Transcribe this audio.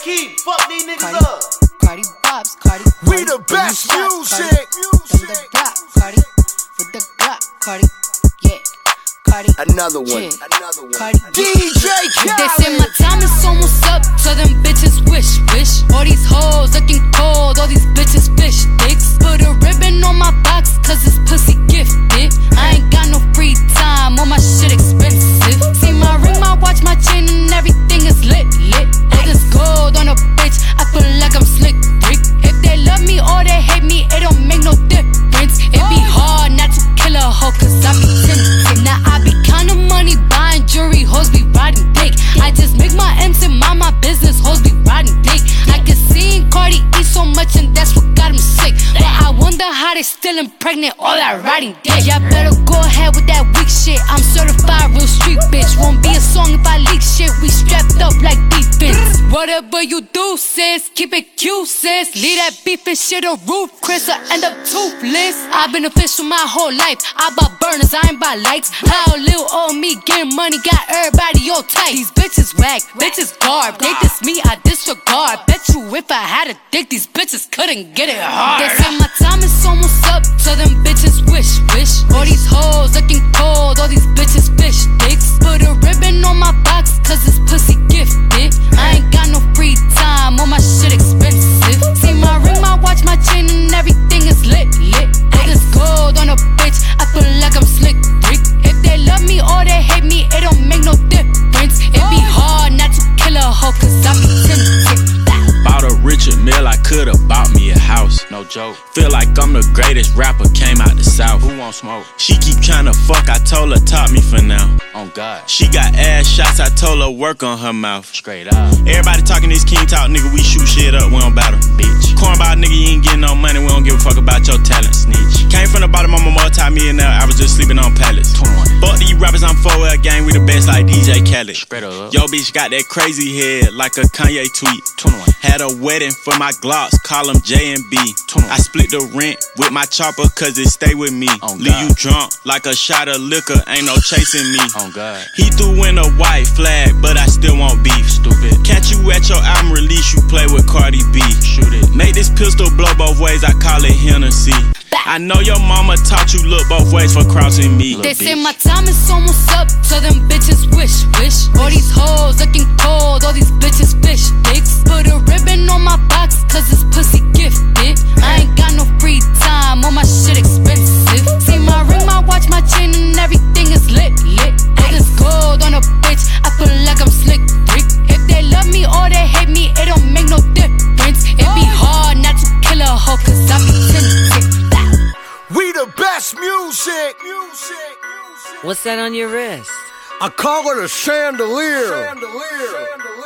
key. Fuck these niggas up. Cardi bops, Cardi. We the best music. From the block, Cardi. With the Glock, Cardi. Yeah, Cardi. Another one. Cardi. DJ Khaled. They say my time is almost up, so them bitches wish. All these hoes looking cold, all these bitches fish dicks. Put a ribbon on my box, cause this pussy gifted. I ain't got no free time, all my shit expensive. See my ring, my watch, my chain, and everything is lit. All this gold on a bitch, I feel like I'm slick Rick. If they love me or they hate me, it don't make no difference. It be hard not to kill a hoe, cause I be tempted. Now I be counting money, buying jewelry, hoes be riding dick. I just make my M's and mind my business, hoes be riding dick. I can see Cardi eat so much and that's what got him sick. But I wonder how they still impregnate all that riding dick. Y'all better go ahead with that weak shit. I'm certified real street bitch. Won't be a song if I leak shit. We strapped up like defense. Whatever you do, sis, keep it cute, sis. Leave that beef and shit on roof, Chris, or end up toothless. I've been official my whole life. I buy burners, I ain't buy likes. How little old me getting money got everybody all tight. These bitches whack, bitches garb. They diss me, I disregard. Bet you if I had a dick, these bitches couldn't get it hard. They say my time is almost up, so them bitches wish. All these hoes looking cold, all these bitches fish dicks. Put a ribbon on my box, cause this pussy gifted. I ain't got no free time, all my shit expensive. See my ring, my watch, my chain, and everything is lit. All this gold on a bitch, I feel like I'm slick Rick. If they love me or they hate me, it don't make no difference. It be hard not to kill a hoe, cause I be tempted. Bought a Richard Mille, I could've bought me a house. No joke. Feel like I'm the greatest rapper, came out the south. Who want smoke? She keep tryna fuck, I told her top me for now. On God. She got ass shots, I told her work on her mouth. Straight up. Everybody talking this king talk, nigga, we shoot shit up, we don't battle. Bitch. Cornball nigga, you ain't getting no money, we don't give a fuck about your talent. Snitch. Came from the bottom, I'm a multi-millionaire, I was just sleeping on pallets. 21. Fuck these rappers, I'm 4L gang, we the best like DJ Khaled. Spread up. Yo bitch got that crazy head, like a Kanye tweet. 21. Had a wedding for my Glocks, call them J and B. 21. I split the rent with my chopper, cause it stay with me. Leave you drunk like a shot of liquor, ain't no chasing me. Oh God. He threw in a white flag, but I still want beef. Stupid. Catch you at your album release, you play with Cardi B. Shoot it. Make this pistol blow both ways, I call it Hennessy. I know your mama taught you look both ways for crossing me. They say my time is almost up, so them bitches wish. All these hoes looking cold, all these bitches fish dicks. Put a ribbon on my box, cause this pussy gifted. I ain't got no free time, all my shit expensive. See my ring, my watch, my chain, and everything is lit. All this gold on a bitch, I feel like I'm slick Rick. If they love me or they hate me, it don't make no difference. It be hard not to kill a hoe, cause I be tempted. We the best music. What's that on your wrist? I call it a chandelier.